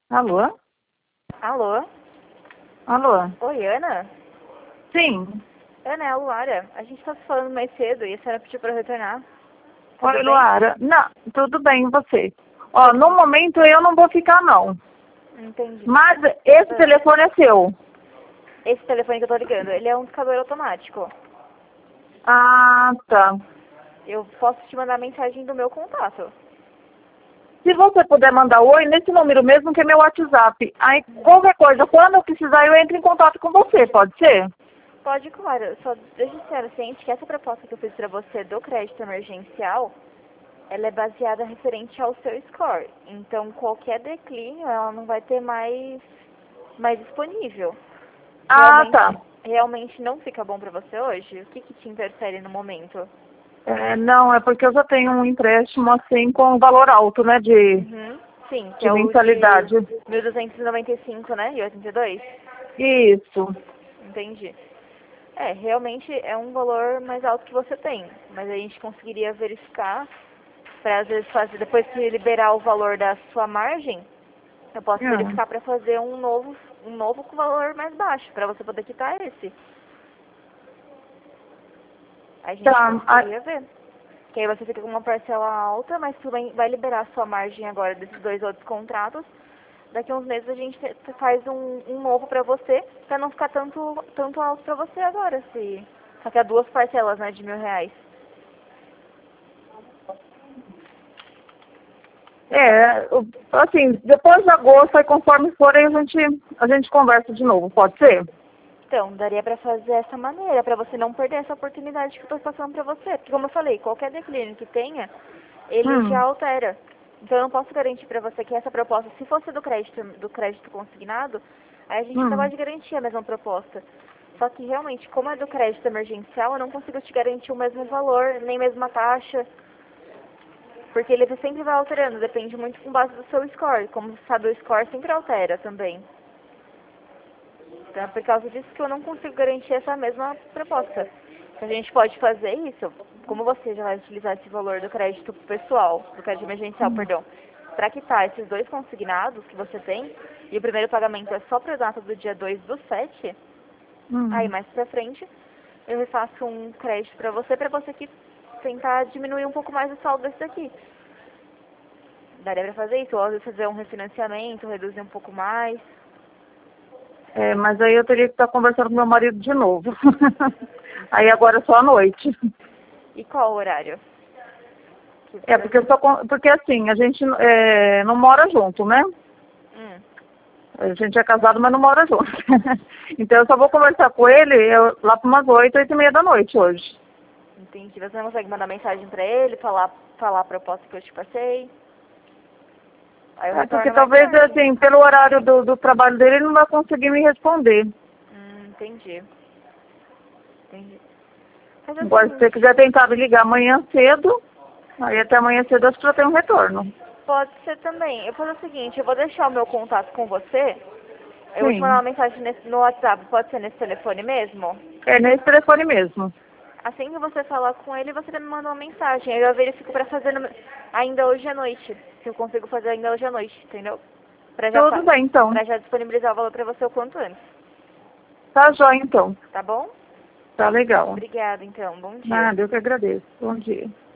Alô? Alô? Alô? Oi, Ana? Sim. Ana, é a Luara. A gente tá se falando mais cedo e a senhora pediu pra eu retornar. Tudo Oi, bem? Luara. Não, tudo bem, e você? Ó, no momento eu não vou ficar, não. Entendi. Mas esse telefone é seu. Esse telefone que eu tô ligando, ele é um discador automático. Ah, tá. Eu posso te mandar mensagem do meu contato. Se você puder mandar oi nesse número mesmo, que é meu WhatsApp. Aí, qualquer coisa, quando eu precisar, eu entro em contato com você, pode ser? Pode, claro. Só deixa a senhora ciente que essa proposta que eu fiz pra você do crédito emergencial, ela é baseada referente ao seu score. Então, qualquer declínio, ela não vai ter mais disponível. Ah, tá. Realmente não fica bom pra você hoje? O que te interfere no momento? Não, é porque eu já tenho um empréstimo assim com valor alto, né, Uhum. Sim, que de é o de mensalidade. 1.295, né? E 82? Isso. Entendi. Realmente é um valor mais alto que você tem, mas a gente conseguiria verificar para às vezes fazer, depois que liberar o valor da sua margem, eu posso Ah, verificar para fazer um novo com valor mais baixo, para você poder quitar esse. A gente tá. conseguiria ver. Que aí você fica com uma parcela alta, mas também vai liberar a sua margem agora desses dois outros contratos. Daqui a uns meses a gente faz um novo pra você, pra não ficar tanto alto pra você agora, se. Só que é duas parcelas, né, de R$ 1.000. Assim, depois de agosto, aí conforme for, aí a gente conversa de novo, pode ser? Então, daria pra fazer dessa maneira, pra você não perder essa oportunidade que eu tô passando pra você. Porque como eu falei, qualquer declínio que tenha, ele já Hum, altera. Então eu não posso garantir pra você que essa proposta, se fosse do crédito consignado, aí a gente ainda hum. pode garantir a mesma proposta. Só que realmente, como é do crédito emergencial, eu não consigo te garantir o mesmo valor, nem mesma taxa, porque ele sempre vai alterando, depende muito com base do seu score. Como você sabe, o score sempre altera também. Então é por causa disso que eu não consigo garantir essa mesma proposta. A gente pode fazer isso, como você já vai utilizar esse valor do crédito pessoal, do crédito emergencial, perdão, para quitar esses dois consignados que você tem, e o primeiro pagamento é só para a data do dia 2/7, aí Hum. mais pra frente eu refaço um crédito para você que tentar diminuir um pouco mais o saldo desse daqui. Daria pra fazer isso, ou às vezes fazer um refinanciamento, reduzir um pouco mais. Mas aí eu teria que estar conversando com meu marido de novo. Aí agora é só à noite. E qual o horário? Que Porque porque assim, a gente não mora junto, né? Hum, A gente é casado, mas não mora junto. Então eu só vou conversar com ele lá para umas 8h30 da noite hoje. entendi. Você não consegue mandar mensagem pra ele, falar a proposta que eu te passei? Aí eu Porque retorno mais talvez, tarde. assim, pelo horário do trabalho dele, ele não vai conseguir me responder. Entendi. Entendi. Mas é o Agora, se você seguinte, quiser tentar me ligar amanhã cedo, aí até amanhã cedo acho que já tem um retorno. pode ser também. Eu vou fazer o seguinte, eu vou deixar o meu contato com você. Eu vou te mandar Sim. uma mensagem no WhatsApp. Pode ser nesse telefone mesmo? É nesse telefone mesmo. Assim que você falar com ele, você me manda uma mensagem. Aí eu verifico pra fazer ainda hoje à noite. Se eu consigo fazer ainda hoje à noite, entendeu? Pra já, Tudo bem, então. pra já disponibilizar o valor pra você o quanto antes. Tá jóia, então. Tá bom? Tá legal. Obrigada, então. Bom dia. Nada, eu que agradeço. Bom dia.